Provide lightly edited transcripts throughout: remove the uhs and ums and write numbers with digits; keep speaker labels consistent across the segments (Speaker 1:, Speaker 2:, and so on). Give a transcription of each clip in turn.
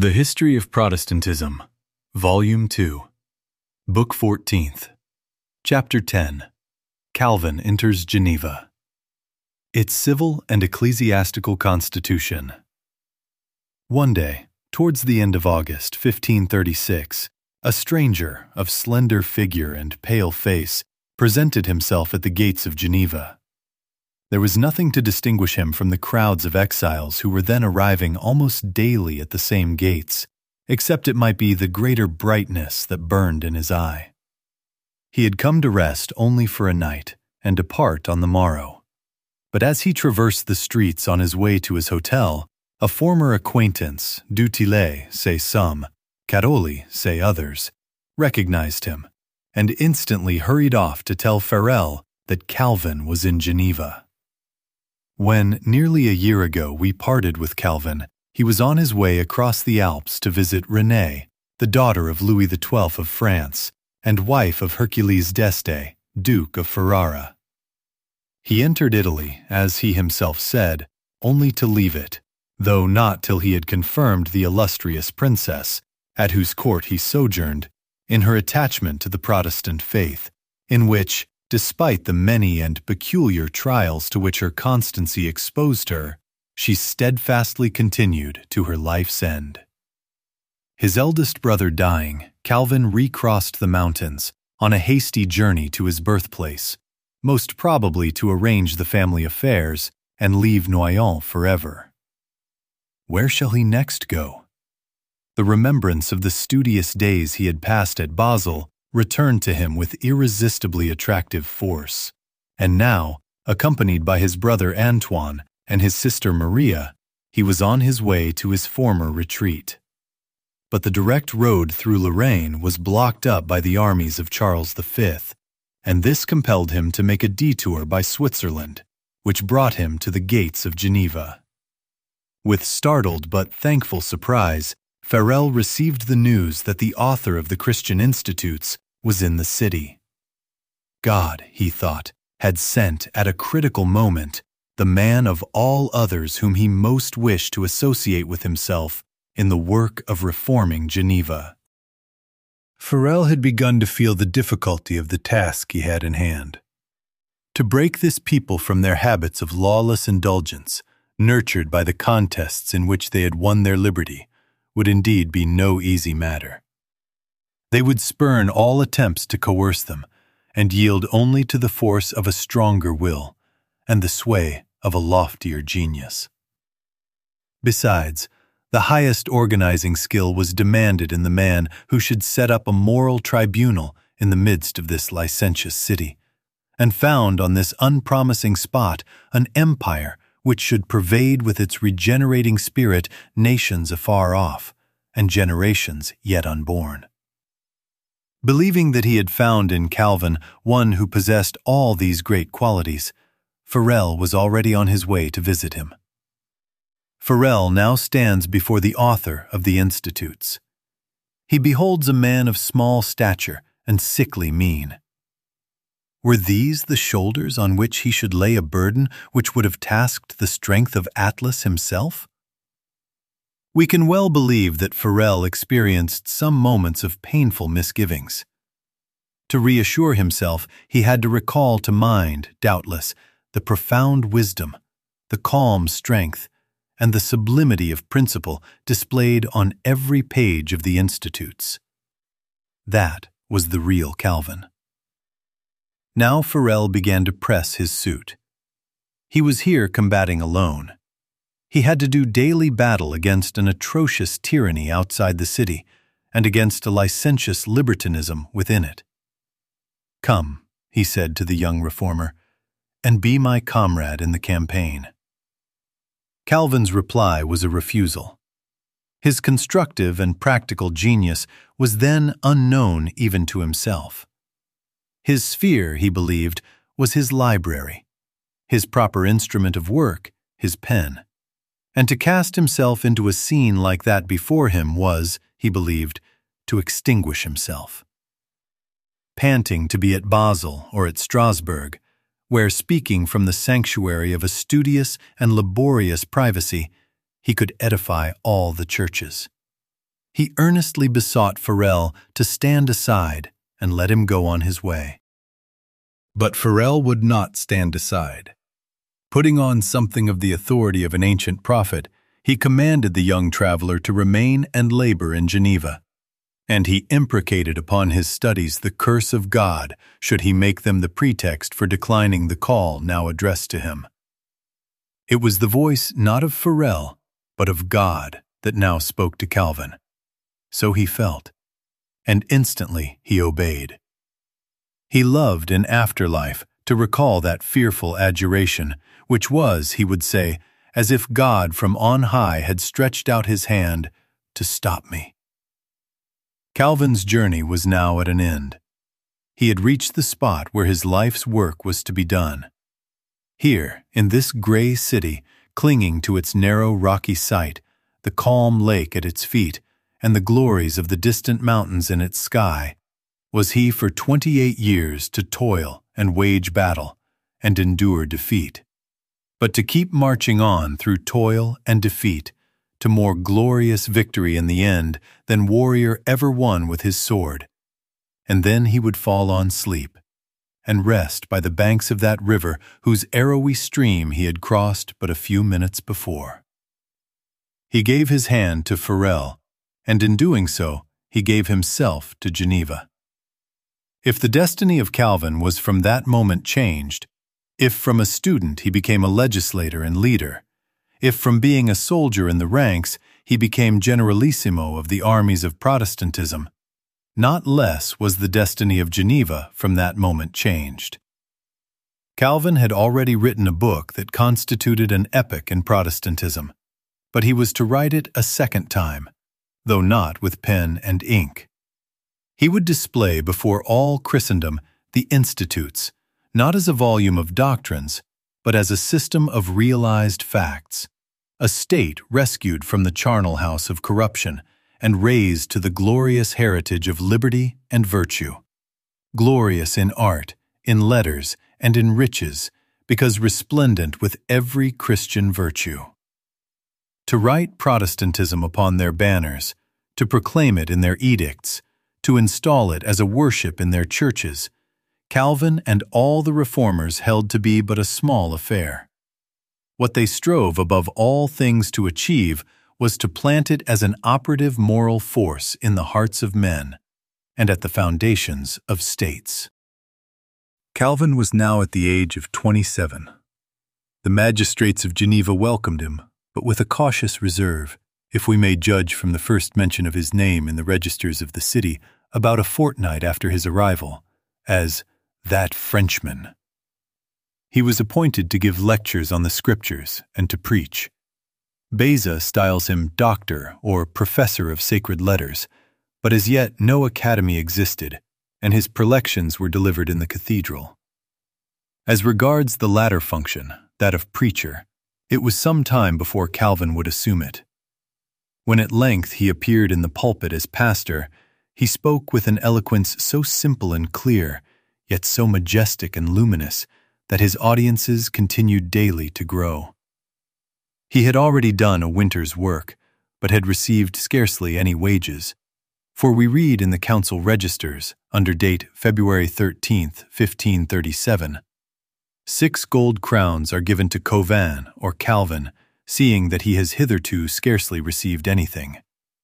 Speaker 1: The History of Protestantism, Volume 2, Book 14th, Chapter 10, Calvin Enters Geneva. Its Civil and Ecclesiastical Constitution. One day, towards the end of August 1536, a stranger of slender figure and pale face presented himself at the gates of Geneva. There was nothing to distinguish him from the crowds of exiles who were then arriving almost daily at the same gates, except it might be the greater brightness that burned in his eye. He had come to rest only for a night and depart on the morrow. But as he traversed the streets on his way to his hotel, a former acquaintance, du Tillet, say some, Caroli, say others, recognized him, and instantly hurried off to tell Farel that Calvin was in Geneva. When, nearly a year ago, we parted with Calvin, he was on his way across the Alps to visit Renée, the daughter of Louis XII of France, and wife of Hercules d'Este, Duke of Ferrara. He entered Italy, as he himself said, only to leave it, though not till he had confirmed the illustrious princess, at whose court he sojourned, in her attachment to the Protestant faith, in which, despite the many and peculiar trials to which her constancy exposed her, she steadfastly continued to her life's end. His eldest brother dying, Calvin recrossed the mountains on a hasty journey to his birthplace, most probably to arrange the family affairs and leave Noyon forever. Where shall he next go? The remembrance of the studious days he had passed at Basel returned to him with irresistibly attractive force, and now, accompanied by his brother Antoine and his sister Maria, he was on his way to his former retreat. But the direct road through Lorraine was blocked up by the armies of Charles V, and this compelled him to make a detour by Switzerland, which brought him to the gates of Geneva. With startled but thankful surprise, Farel received the news that the author of the Christian Institutes was in the city. God, he thought, had sent at a critical moment the man of all others whom he most wished to associate with himself in the work of reforming Geneva. Farel had begun to feel the difficulty of the task he had in hand. To break this people from their habits of lawless indulgence, nurtured by the contests in which they had won their liberty, would indeed be no easy matter. They would spurn all attempts to coerce them, and yield only to the force of a stronger will and the sway of a loftier genius. Besides, the highest organizing skill was demanded in the man who should set up a moral tribunal in the midst of this licentious city, and found on this unpromising spot an empire which should pervade with its regenerating spirit nations afar off and generations yet unborn. Believing that he had found in Calvin one who possessed all these great qualities, Farel was already on his way to visit him. Farel now stands before the author of the Institutes. He beholds a man of small stature and sickly mien. Were these the shoulders on which he should lay a burden which would have tasked the strength of Atlas himself? We can well believe that Farel experienced some moments of painful misgivings. To reassure himself, he had to recall to mind, doubtless, the profound wisdom, the calm strength, and the sublimity of principle displayed on every page of the Institutes. That was the real Calvin. Now Farel began to press his suit. He was here combating alone. He had to do daily battle against an atrocious tyranny outside the city and against a licentious libertinism within it. "Come," he said to the young reformer, "and be my comrade in the campaign." Calvin's reply was a refusal. His constructive and practical genius was then unknown even to himself. His sphere, he believed, was his library, his proper instrument of work, his pen. And to cast himself into a scene like that before him was, he believed, to extinguish himself. Panting to be at Basel or at Strasbourg, where, speaking from the sanctuary of a studious and laborious privacy, he could edify all the churches. He earnestly besought Farel to stand aside and let him go on his way. But Farel would not stand aside. Putting on something of the authority of an ancient prophet, he commanded the young traveler to remain and labor in Geneva, and he imprecated upon his studies the curse of God should he make them the pretext for declining the call now addressed to him. It was the voice not of Farel, but of God that now spoke to Calvin. So he felt, and instantly he obeyed. He loved in afterlife to recall that fearful adjuration, which was, he would say, as if God from on high had stretched out his hand to stop me. Calvin's journey was now at an end. He had reached the spot where his life's work was to be done. Here, in this gray city, clinging to its narrow rocky site, the calm lake at its feet, and the glories of the distant mountains in its sky, was he for 28 years to toil and wage battle and endure defeat, but to keep marching on through toil and defeat to more glorious victory in the end than warrior ever won with his sword. And then he would fall on sleep and rest by the banks of that river whose arrowy stream he had crossed but a few minutes before. He gave his hand to Farel, and in doing so, he gave himself to Geneva. If the destiny of Calvin was from that moment changed, if from a student he became a legislator and leader, if from being a soldier in the ranks he became generalissimo of the armies of Protestantism, not less was the destiny of Geneva from that moment changed. Calvin had already written a book that constituted an epoch in Protestantism, but he was to write it a second time, though not with pen and ink. He would display before all Christendom the Institutes, not as a volume of doctrines, but as a system of realized facts, a state rescued from the charnel house of corruption and raised to the glorious heritage of liberty and virtue, glorious in art, in letters, and in riches, because resplendent with every Christian virtue. To write Protestantism upon their banners, to proclaim it in their edicts, to install it as a worship in their churches, Calvin and all the reformers held to be but a small affair. What they strove above all things to achieve was to plant it as an operative moral force in the hearts of men and at the foundations of states. Calvin was now at the age of 27. The magistrates of Geneva welcomed him, but with a cautious reserve, if we may judge from the first mention of his name in the registers of the city about a fortnight after his arrival, as that Frenchman. He was appointed to give lectures on the Scriptures and to preach. Beza styles him doctor or professor of sacred letters, but as yet no academy existed, and his prelections were delivered in the cathedral. As regards the latter function, that of preacher, it was some time before Calvin would assume it. When at length he appeared in the pulpit as pastor, he spoke with an eloquence so simple and clear, yet so majestic and luminous, that his audiences continued daily to grow. He had already done a winter's work, but had received scarcely any wages, for we read in the council registers, under date February 13th, 1537, 6 gold crowns are given to Cauvin or Calvin, seeing that he has hitherto scarcely received anything.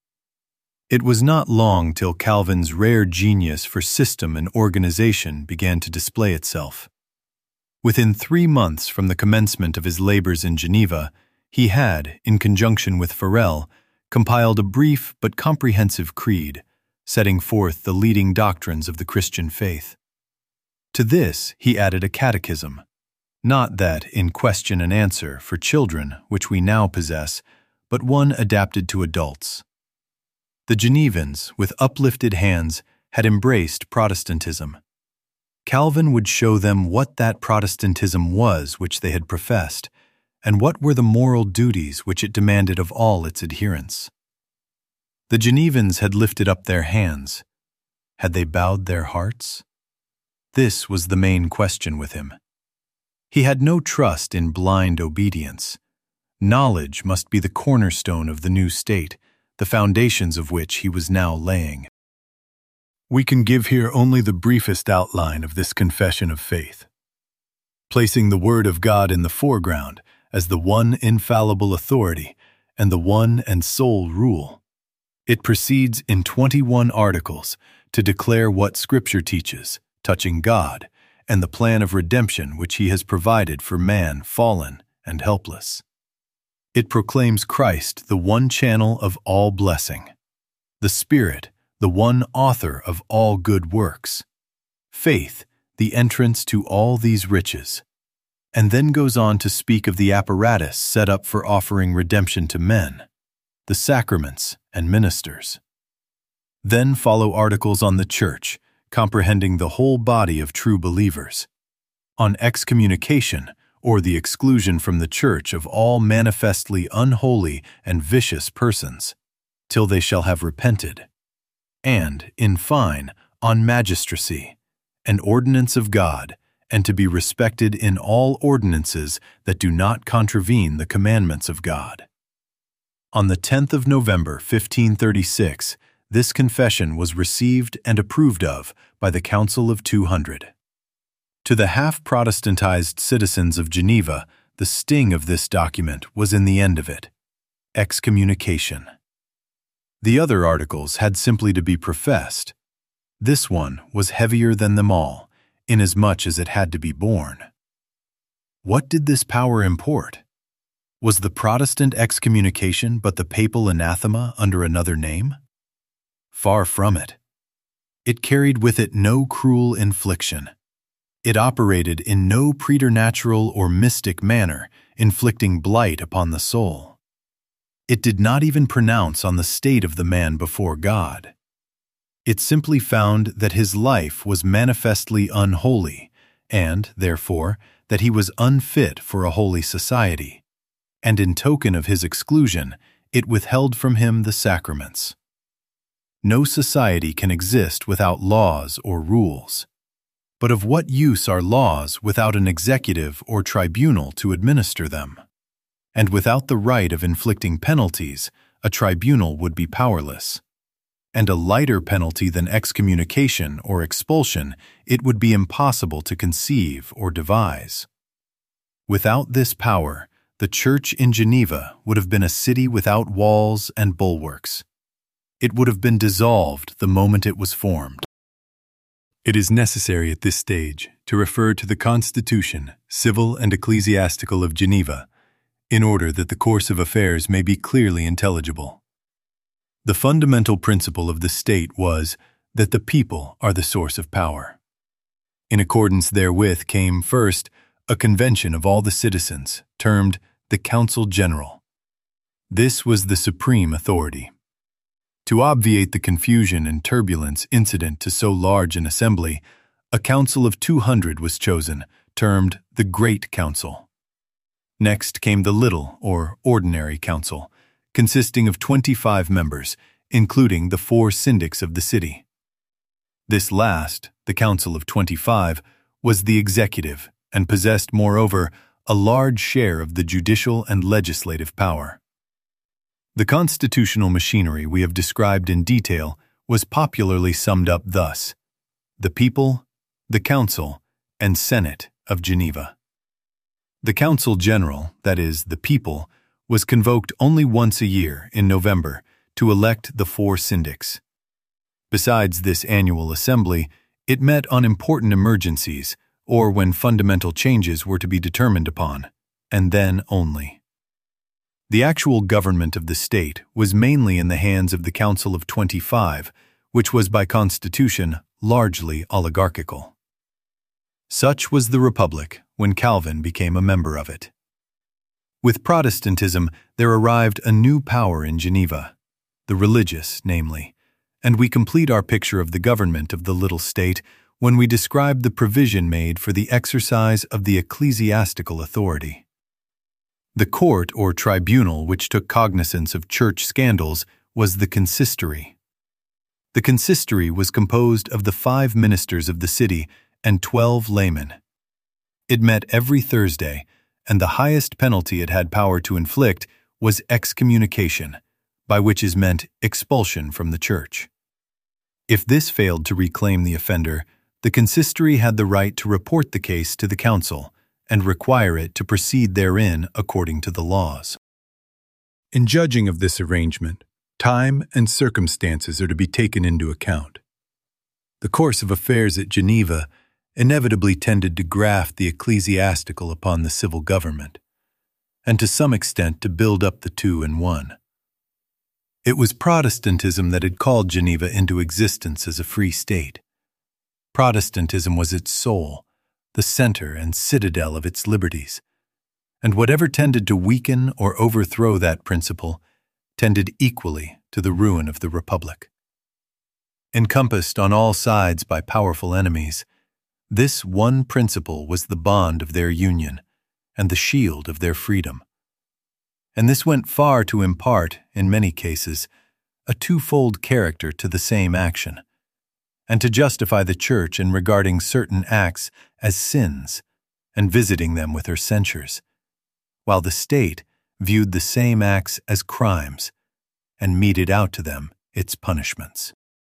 Speaker 1: It was not long till Calvin's rare genius for system and organization began to display itself. Within 3 months from the commencement of his labors in Geneva, he had, in conjunction with Farel, compiled a brief but comprehensive creed, setting forth the leading doctrines of the Christian faith. To this he added a catechism, not that in question and answer for children which we now possess, but one adapted to adults. The Genevans, with uplifted hands, had embraced Protestantism. Calvin would show them what that Protestantism was which they had professed, and what were the moral duties which it demanded of all its adherents. The Genevans had lifted up their hands. Had they bowed their hearts? This was the main question with him. He had no trust in blind obedience. Knowledge must be the cornerstone of the new state, the foundations of which he was now laying. We can give here only the briefest outline of this confession of faith. Placing the Word of God in the foreground as the one infallible authority and the one and sole rule, it proceeds in 21 articles to declare what Scripture teaches touching God and the plan of redemption which He has provided for man fallen and helpless. It proclaims Christ the one channel of all blessing, the Spirit the one author of all good works, faith the entrance to all these riches, and then goes on to speak of the apparatus set up for offering redemption to men, the sacraments and ministers. Then follow articles on the Church, comprehending the whole body of true believers, on excommunication, or the exclusion from the Church of all manifestly unholy and vicious persons, till they shall have repented, and, in fine, on magistracy, an ordinance of God, and to be respected in all ordinances that do not contravene the commandments of God. On the 10th of November, 1536, this confession was received and approved of by the Council of 200. To the half-Protestantized citizens of Geneva, the sting of this document was in the end of it: excommunication. The other articles had simply to be professed. This one was heavier than them all, inasmuch as it had to be borne. What did this power import? Was the Protestant excommunication but the papal anathema under another name? Far from it. It carried with it no cruel infliction. It operated in no preternatural or mystic manner, inflicting blight upon the soul. It did not even pronounce on the state of the man before God. It simply found that his life was manifestly unholy, and, therefore, that he was unfit for a holy society, and in token of his exclusion, it withheld from him the sacraments. No society can exist without laws or rules. But of what use are laws without an executive or tribunal to administer them? And without the right of inflicting penalties, a tribunal would be powerless. And a lighter penalty than excommunication or expulsion it would be impossible to conceive or devise. Without this power, the Church in Geneva would have been a city without walls and bulwarks. It would have been dissolved the moment it was formed. It is necessary at this stage to refer to the Constitution, Civil and Ecclesiastical of Geneva, in order that the course of affairs may be clearly intelligible. The fundamental principle of the state was that the people are the source of power. In accordance therewith came, first, a convention of all the citizens, termed the Council General. This was the supreme authority. To obviate the confusion and turbulence incident to so large an assembly, a council of 200 was chosen, termed the Great Council. Next came the Little, or Ordinary Council, consisting of 25 members, including the 4 syndics of the city. This last, the Council of 25, was the executive and possessed, moreover, a large share of the judicial and legislative power. The constitutional machinery we have described in detail was popularly summed up thus: the people, the Council, and Senate of Geneva. The Council General, that is, the people, was convoked only once a year, in November, to elect the 4 syndics. Besides this annual assembly, it met on important emergencies, or when fundamental changes were to be determined upon, and then only. The actual government of the state was mainly in the hands of the Council of 25, which was by constitution largely oligarchical. Such was the Republic when Calvin became a member of it. With Protestantism, there arrived a new power in Geneva, the religious, namely, and we complete our picture of the government of the little state when we describe the provision made for the exercise of the ecclesiastical authority. The court or tribunal which took cognizance of church scandals was the consistory. The consistory was composed of the 5 ministers of the city and 12 laymen. It met every Thursday, and the highest penalty it had power to inflict was excommunication, by which is meant expulsion from the church. If this failed to reclaim the offender, the consistory had the right to report the case to the council and require it to proceed therein according to the laws. In judging of this arrangement, time and circumstances are to be taken into account. The course of affairs at Geneva inevitably tended to graft the ecclesiastical upon the civil government, and to some extent to build up the two in one. It was Protestantism that had called Geneva into existence as a free state. Protestantism was its soul, the center and citadel of its liberties, and whatever tended to weaken or overthrow that principle tended equally to the ruin of the Republic. Encompassed on all sides by powerful enemies, this one principle was the bond of their union and the shield of their freedom. And this went far to impart, in many cases, a twofold character to the same action, and to justify the Church in regarding certain acts as sins and visiting them with her censures, while the state viewed the same acts as crimes and meted out to them its punishments.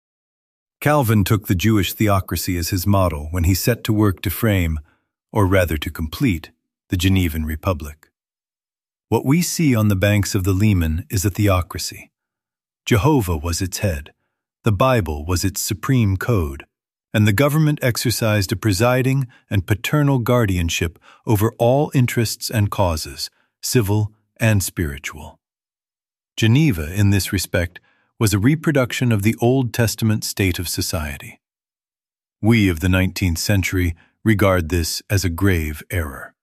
Speaker 1: Calvin took the Jewish theocracy as his model when he set to work to frame, or rather to complete, the Genevan Republic. What we see on the banks of the Leman is a theocracy. Jehovah was its head, the Bible was its supreme code, and the government exercised a presiding and paternal guardianship over all interests and causes, civil and spiritual. Geneva, in this respect, was a reproduction of the Old Testament state of society. We of the 19th century regard this as a grave error.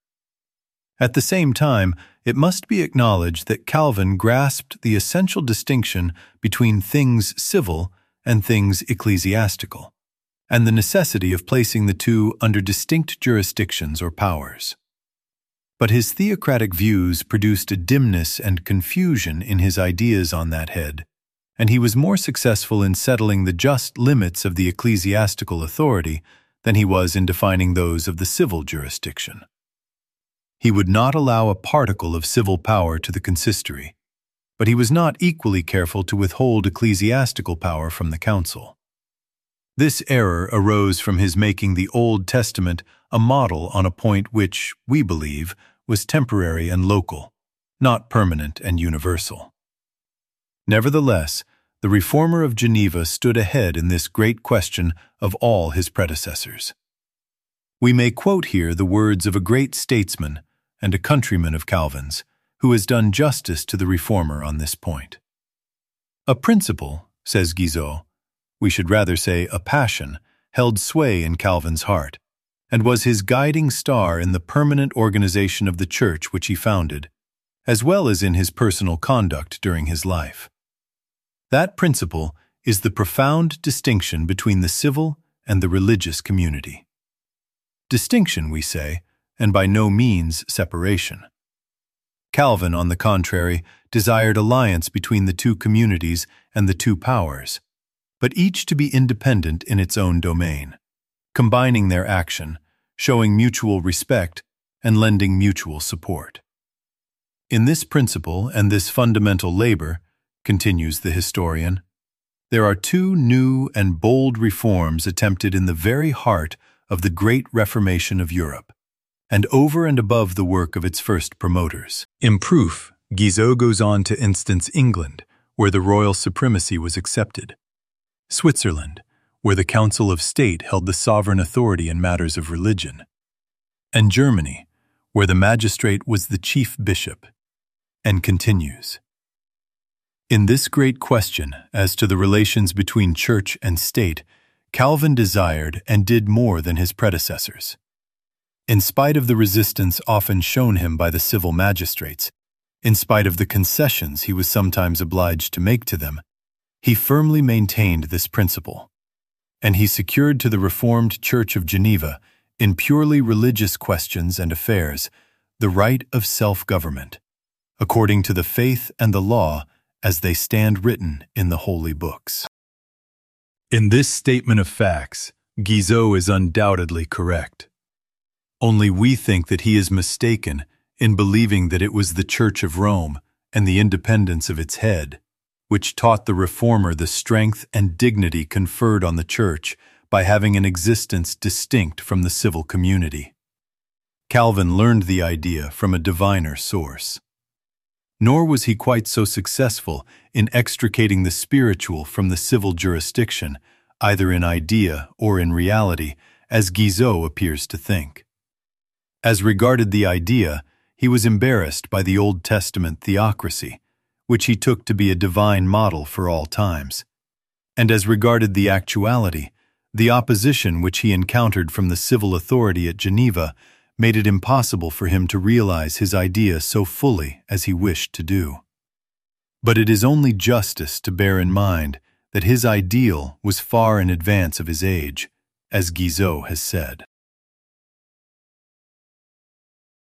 Speaker 1: At the same time, it must be acknowledged that Calvin grasped the essential distinction between things civil and things ecclesiastical, and the necessity of placing the two under distinct jurisdictions or powers. But his theocratic views produced a dimness and confusion in his ideas on that head, and he was more successful in settling the just limits of the ecclesiastical authority than he was in defining those of the civil jurisdiction. He would not allow a particle of civil power to the consistory, but he was not equally careful to withhold ecclesiastical power from the council. This error arose from his making the Old Testament a model on a point which, we believe, was temporary and local, not permanent and universal. Nevertheless, the reformer of Geneva stood ahead in this great question of all his predecessors. We may quote here the words of a great statesman and a countryman of Calvin's, who has done justice to the reformer on this point. A principle, says Guizot, we should rather say a passion, held sway in Calvin's heart, and was his guiding star in the permanent organization of the Church which he founded, as well as in his personal conduct during his life. That principle is the profound distinction between the civil and the religious community. Distinction, we say, and by no means separation. Calvin, on the contrary, desired alliance between the two communities and the two powers, but each to be independent in its own domain, combining their action, showing mutual respect, and lending mutual support. In this principle and this fundamental labor, continues the historian, there are two new and bold reforms attempted in the very heart of the great Reformation of Europe, and over and above the work of its first promoters. In proof, Guizot goes on to instance England, where the royal supremacy was accepted; Switzerland, where the Council of State held the sovereign authority in matters of religion; and Germany, where the magistrate was the chief bishop, and continues. In this great question as to the relations between church and state, Calvin desired and did more than his predecessors. In spite of the resistance often shown him by the civil magistrates, in spite of the concessions he was sometimes obliged to make to them, he firmly maintained this principle, and he secured to the Reformed Church of Geneva, in purely religious questions and affairs, the right of self-government, according to the faith and the law as they stand written in the holy books. In this statement of facts, Guizot is undoubtedly correct. Only we think that he is mistaken in believing that it was the Church of Rome and the independence of its head, which taught the reformer the strength and dignity conferred on the Church by having an existence distinct from the civil community. Calvin learned the idea from a diviner source. Nor was he quite so successful in extricating the spiritual from the civil jurisdiction, either in idea or in reality, as Guizot appears to think. As regarded the idea, he was embarrassed by the Old Testament theocracy, which he took to be a divine model for all times. And as regarded the actuality, the opposition which he encountered from the civil authority at Geneva made it impossible for him to realize his idea so fully as he wished to do. But it is only justice to bear in mind that his ideal was far in advance of his age, as Guizot has said.